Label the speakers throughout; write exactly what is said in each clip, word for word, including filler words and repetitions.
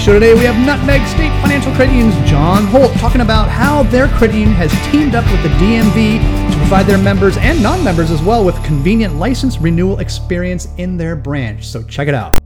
Speaker 1: show today, we have Nutmeg State Financial Credit Union's John Holt talking about how their credit union has teamed up with the D M V to provide their members and non-members as well with convenient license renewal experience in their branch. So check it out.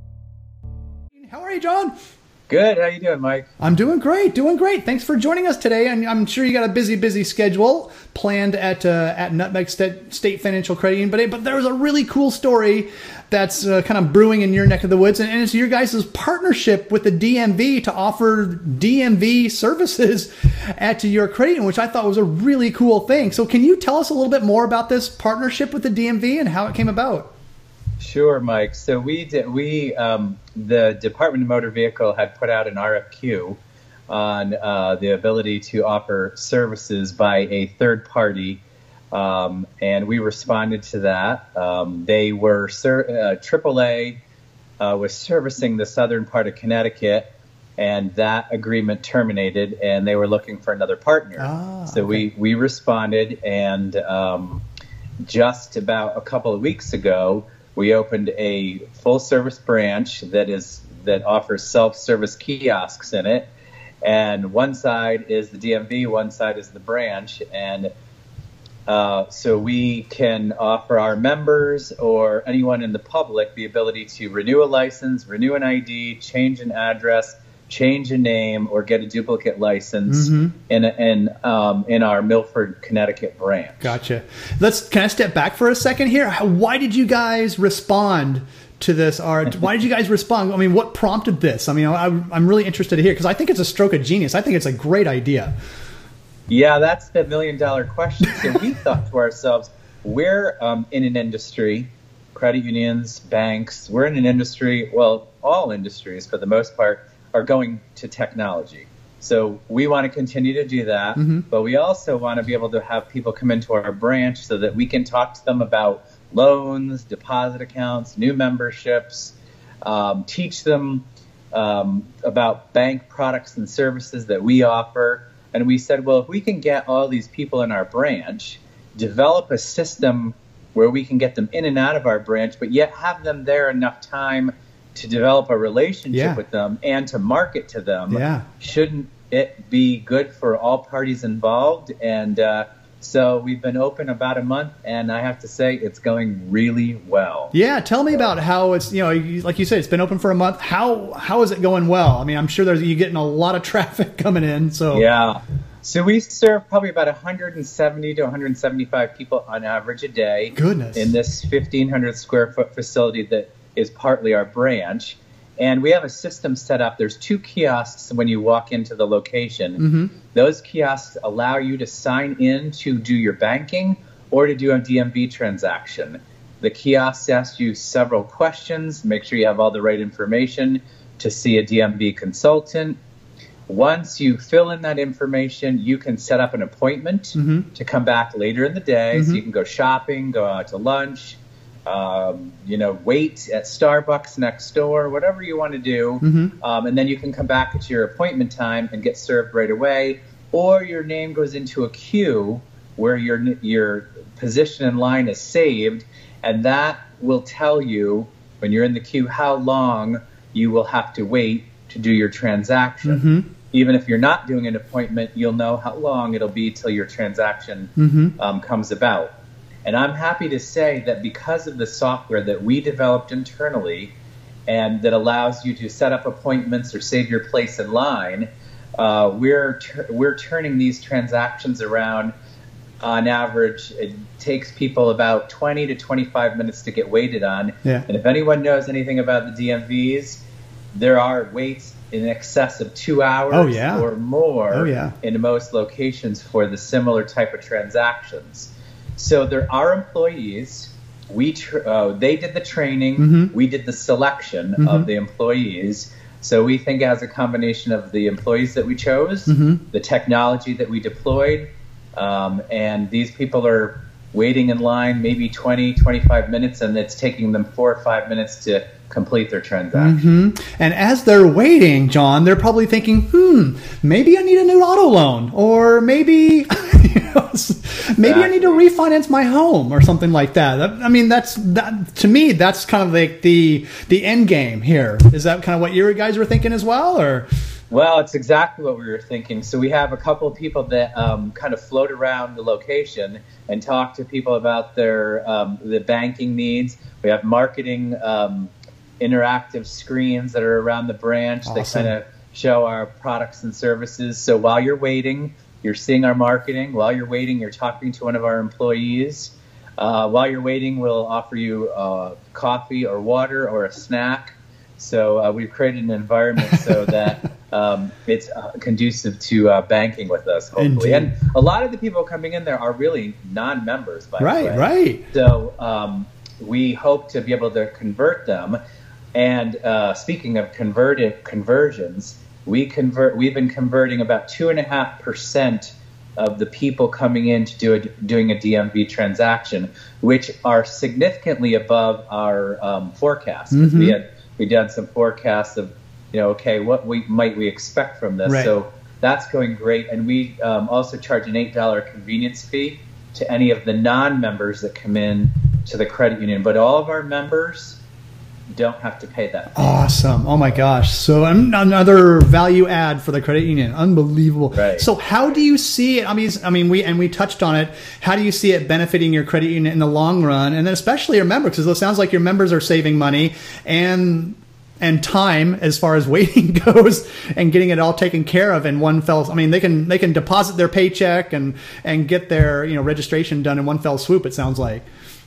Speaker 1: How are you, John?
Speaker 2: Good. How you doing, Mike?
Speaker 1: I'm doing great, doing great. Thanks for joining us today. And I'm sure you got a busy, busy schedule planned at uh, at Nutmeg State, State Financial Credit Union. But, but there was a really cool story that's uh, kind of brewing in your neck of the woods. And, and it's your guys' partnership with the D M V to offer D M V services at your credit union, which I thought was a really cool thing. So can you tell us a little bit more about this partnership with the D M V and how it came about?
Speaker 2: Sure, Mike. So we did, we, um, the Department of Motor Vehicle had put out an R F Q on uh, the ability to offer services by a third party, um, and we responded to that. Um, they were, uh, triple A uh, was servicing the southern part of Connecticut, and that agreement terminated, and they were looking for another partner.
Speaker 1: Ah,
Speaker 2: so
Speaker 1: okay.
Speaker 2: we, we responded, and um, just about a couple of weeks ago, we opened a full-service branch that is that offers self-service kiosks in it, and one side is the D M V, one side is the branch, and uh, so we can offer our members or anyone in the public the ability to renew a license, renew an I D, change an address, change a name, or get a duplicate license mm-hmm. in in um, in our Milford, Connecticut branch.
Speaker 1: Gotcha. Let's. Can I step back for a second here? Why did you guys respond to this? Or why did you guys respond? I mean, what prompted this? I mean, I, I'm really interested to hear because I think it's a stroke of genius. I think it's a great idea.
Speaker 2: Yeah, that's the million dollar question. So we thought to ourselves, we're um, in an industry, credit unions, banks, we're in an industry, well, all industries for the most part, are going to technology. So we want to continue to do that, mm-hmm. but we also want to be able to have people come into our branch so that we can talk to them about loans, deposit accounts, new memberships, um, teach them um, about bank products and services that we offer. And we said, well, if we can get all these people in our branch, develop a system where we can get them in and out of our branch, but yet have them there enough time to develop a relationship
Speaker 1: yeah.
Speaker 2: with them and to market to them,
Speaker 1: yeah.
Speaker 2: shouldn't it be good for all parties involved? And uh, so we've been open about a month, and I have to say it's going really well.
Speaker 1: Yeah, tell me about how it's, you know, like you said, it's been open for a month. How how is it going well? I mean, I'm sure there's you're getting a lot of traffic coming in. So
Speaker 2: yeah, so we serve probably about one hundred seventy to one hundred seventy-five people on average a day.
Speaker 1: Goodness.
Speaker 2: In this fifteen hundred square foot facility that is partly our branch, and we have a system set up. There's two kiosks when you walk into the location. Mm-hmm. Those kiosks allow you to sign in to do your banking or to do a D M V transaction. The kiosks ask you several questions, make sure you have all the right information to see a D M V consultant. Once you fill in that information, you can set up an appointment mm-hmm. to come back later in the day. Mm-hmm. So you can go shopping, go out to lunch, Um, you know, wait at Starbucks next door, whatever you want to do. Mm-hmm. Um, and then you can come back at your appointment time and get served right away. Or your name goes into a queue where your your position in line is saved. And that will tell you when you're in the queue how long you will have to wait to do your transaction. Mm-hmm. Even if you're not doing an appointment, you'll know how long it'll be till your transaction mm-hmm. um, comes about. And I'm happy to say that because of the software that we developed internally and that allows you to set up appointments or save your place in line, uh, we're tur- we're turning these transactions around. On average, it takes people about twenty to twenty-five minutes to get waited on.
Speaker 1: Yeah.
Speaker 2: And if anyone knows anything about the D M Vs, there are waits in excess of two hours
Speaker 1: oh, yeah.
Speaker 2: or more
Speaker 1: oh, yeah.
Speaker 2: in most locations for the similar type of transactions. So there are employees. We tr- uh, they did the training. Mm-hmm. We did the selection mm-hmm. of the employees. So we think as a combination of the employees that we chose, mm-hmm. the technology that we deployed, um, and these people are waiting in line maybe twenty, twenty-five minutes, and it's taking them four or five minutes to complete their transaction.
Speaker 1: Mm-hmm. And as they're waiting, John, they're probably thinking, hmm, maybe I need a new auto loan, or maybe Maybe I need to refinance my home or something like that. That- I mean, that's that to me. That's kind of like the the end game here. Is that kind of what you guys were thinking as well, or?
Speaker 2: Well, it's exactly what we were thinking. So we have a couple of people that um, kind of float around the location and talk to people about their um, the banking needs. We have marketing um, interactive screens that are around the branch.
Speaker 1: Awesome.
Speaker 2: They kind of show our products and services. So while you're waiting, you're seeing our marketing. While you're waiting, you're talking to one of our employees. Uh, while you're waiting, we'll offer you uh, coffee or water or a snack. So uh, we've created an environment so that um, it's uh, conducive to uh, banking with us, hopefully.
Speaker 1: Indeed.
Speaker 2: And a lot of the people coming in there are really non-members, by
Speaker 1: Right,
Speaker 2: the way.
Speaker 1: right.
Speaker 2: So um, we hope to be able to convert them. And uh, speaking of converted conversions, we convert. We've been converting about two and a half percent of the people coming in to do a, doing a D M V transaction, which are significantly above our um, forecast.
Speaker 1: Mm-hmm.
Speaker 2: We had we did some forecasts of, you know, okay, what we might we expect from this.
Speaker 1: Right.
Speaker 2: So that's going great, and we um, also charge an eight dollar convenience fee to any of the non-members that come in to the credit union. But all of our members don't have to pay that fee.
Speaker 1: Awesome. Oh my gosh. So an- another value add for the credit union. Unbelievable.
Speaker 2: Right.
Speaker 1: So how do you see it? I mean, I mean, we, and we touched on it. How do you see it benefiting your credit union in the long run? And then especially your members, because it sounds like your members are saving money and, and time as far as waiting goes and getting it all taken care of in one fell. I mean, they can, they can deposit their paycheck and, and get their, you know, registration done in one fell swoop, it sounds like.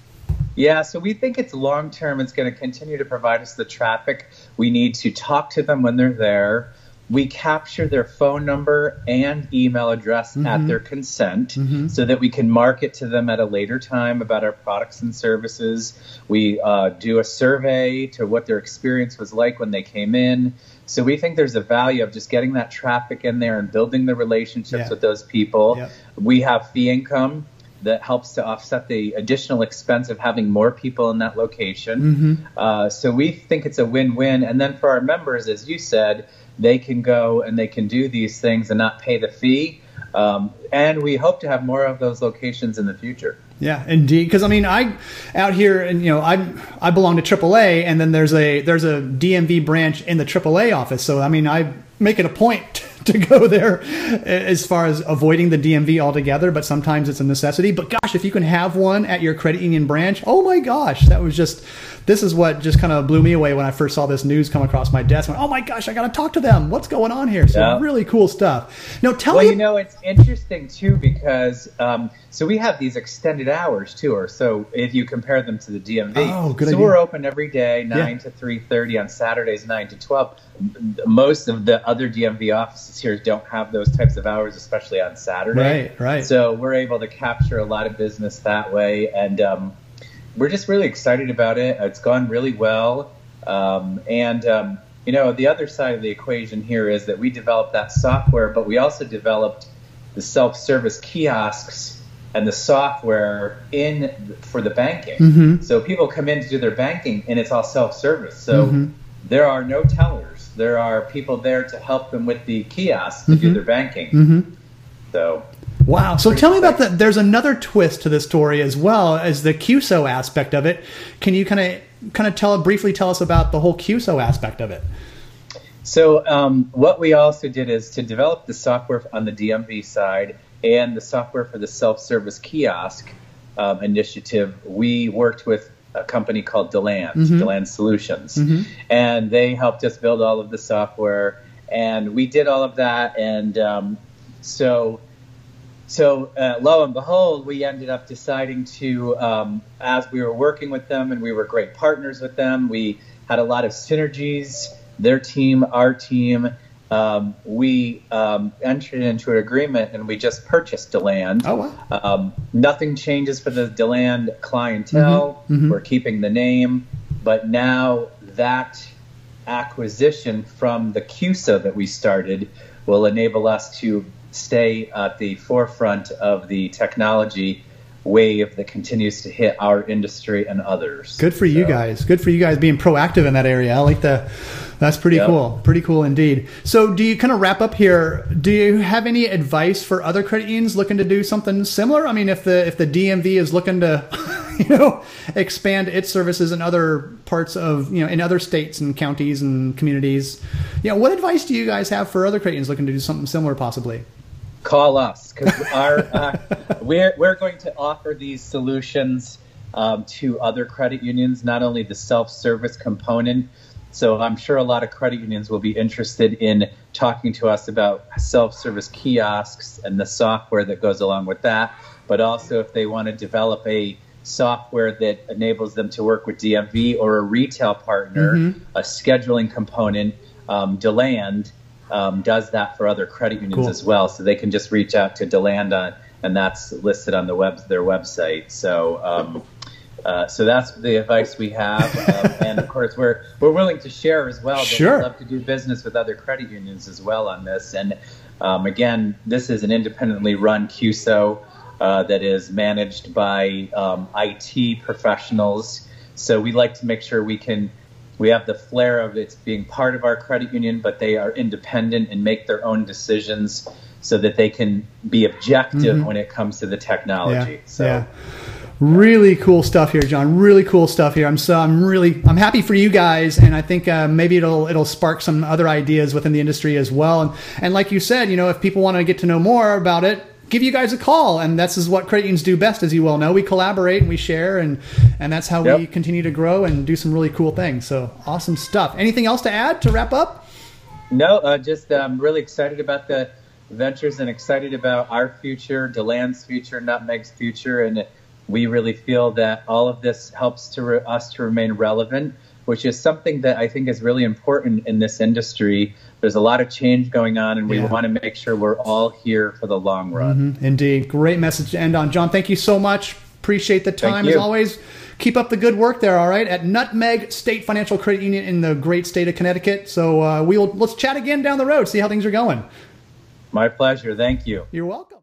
Speaker 2: Yeah, so we think it's long term. It's going to continue to provide us the traffic we need to talk to them when they're there. We capture their phone number and email address mm-hmm. at their consent mm-hmm. so that we can market to them at a later time about our products and services. We uh, do a survey to what their experience was like when they came in. So we think there's a value of just getting that traffic in there and building the relationships
Speaker 1: yeah.
Speaker 2: with those people.
Speaker 1: Yep.
Speaker 2: We have fee income that helps to offset the additional expense of having more people in that location. Mm-hmm. Uh, so we think it's a win-win. And then for our members, as you said, they can go and they can do these things and not pay the fee. Um, and we hope to have more of those locations in the future.
Speaker 1: Yeah, indeed. Because I mean, I out here, and you know, I I belong to triple A, and then there's a there's a D M V branch in the triple A office. So I mean, I make it a point to go there as far as avoiding the D M V altogether, but sometimes it's a necessity. But gosh, if you can have one at your credit union branch, oh my gosh, that was just, this is what just kind of blew me away when I first saw this news come across my desk. I went, oh my gosh, I got to talk to them. What's going on here? So
Speaker 2: yeah.
Speaker 1: really cool stuff. Now tell
Speaker 2: well,
Speaker 1: me.
Speaker 2: Well, you know, it's interesting too, because um, so we have these extended hours too, or so if you compare them to the D M V.
Speaker 1: Oh, good
Speaker 2: so
Speaker 1: idea.
Speaker 2: We're open every day, nine
Speaker 1: yeah.
Speaker 2: to three thirty, on Saturdays, nine to twelve. Most of the other D M V offices here don't have those types of hours, especially on Saturday.
Speaker 1: Right, right.
Speaker 2: So we're able to capture a lot of business that way, and um, we're just really excited about it. It's gone really well, um, and um, you know, the other side of the equation here is that we developed that software, but we also developed the self-service kiosks and the software in for the banking. Mm-hmm. So people come in to do their banking, and it's all self-service. So mm-hmm. there are no tellers. There are people there to help them with the kiosks to mm-hmm. do their banking. Mm-hmm. So,
Speaker 1: wow. So tell me about that. There's another twist to this story as well as the Q S O aspect of it. Can you kind of kind of tell briefly tell us about the whole Q S O aspect of it?
Speaker 2: So um, what we also did is to develop the software on the D M V side and the software for the self-service kiosk um, initiative. We worked with a company called Deland, mm-hmm. Deland Solutions, mm-hmm. and they helped us build all of the software, and we did all of that, and um, so so uh, lo and behold, we ended up deciding to, um, as we were working with them, and we were great partners with them, we had a lot of synergies, their team, our team, um, we um, entered into an agreement, and we just purchased Deland.
Speaker 1: Oh, wow.
Speaker 2: Um, nothing changes for the Deland clientele. Mm-hmm. Mm-hmm. We're keeping the name, but now that acquisition from the Q S O that we started will enable us to stay at the forefront of the technology wave that continues to hit our industry and others.
Speaker 1: Good for so. you guys. Good for you guys being proactive in that area. I like the That's pretty
Speaker 2: Yep.
Speaker 1: cool. Pretty cool indeed. So do you kind of wrap up here? Do you have any advice for other credit unions looking to do something similar? I mean, if the if the D M V is looking to, you know, expand its services in other parts of, you know, in other states and counties and communities, you know, what advice do you guys have for other credit unions looking to do something similar possibly?
Speaker 2: Call us, because our uh, we're we're going to offer these solutions um, to other credit unions, not only the self-service component. So I'm sure a lot of credit unions will be interested in talking to us about self-service kiosks and the software that goes along with that. But also if they want to develop a software that enables them to work with D M V or a retail partner, mm-hmm. a scheduling component, um, DeLand um, does that for other credit unions cool. as well. So they can just reach out to DeLand on, and that's listed on the web, their website. So um, Uh, so that's the advice we have, um, and of course we're we're willing to share as well. But
Speaker 1: sure.
Speaker 2: We'd love to do business with other credit unions as well on this. And um, again, this is an independently run Q S O uh, that is managed by um, I T professionals. So we like to make sure we can we have the flair of it being part of our credit union, but they are independent and make their own decisions so that they can be objective mm-hmm. when it comes to the technology.
Speaker 1: Yeah.
Speaker 2: So.
Speaker 1: Yeah. Really cool stuff here, John. Really cool stuff here. I'm so I'm really I'm happy for you guys, and I think uh, maybe it'll it'll spark some other ideas within the industry as well. And and like you said, you know, if people want to get to know more about it, give you guys a call. And that's is what credit unions do best, as you well know. We collaborate and we share, and and that's how yep. we continue to grow and do some really cool things. So awesome stuff. Anything else to add to wrap up?
Speaker 2: No, uh, just I'm um, really excited about the ventures and excited about our future, DeLand's future, Nutmeg's future, and we really feel that all of this helps to re- us to remain relevant, which is something that I think is really important in this industry. There's a lot of change going on, and we yeah. want to make sure we're all here for the long run.
Speaker 1: Mm-hmm. Indeed. Great message to end on. John, thank you so much. Appreciate the time as always. Keep up the good work there, all right, at Nutmeg State Financial Credit Union in the great state of Connecticut. So uh, we'll let's chat again down the road, see how things are going.
Speaker 2: My pleasure. Thank you.
Speaker 1: You're welcome.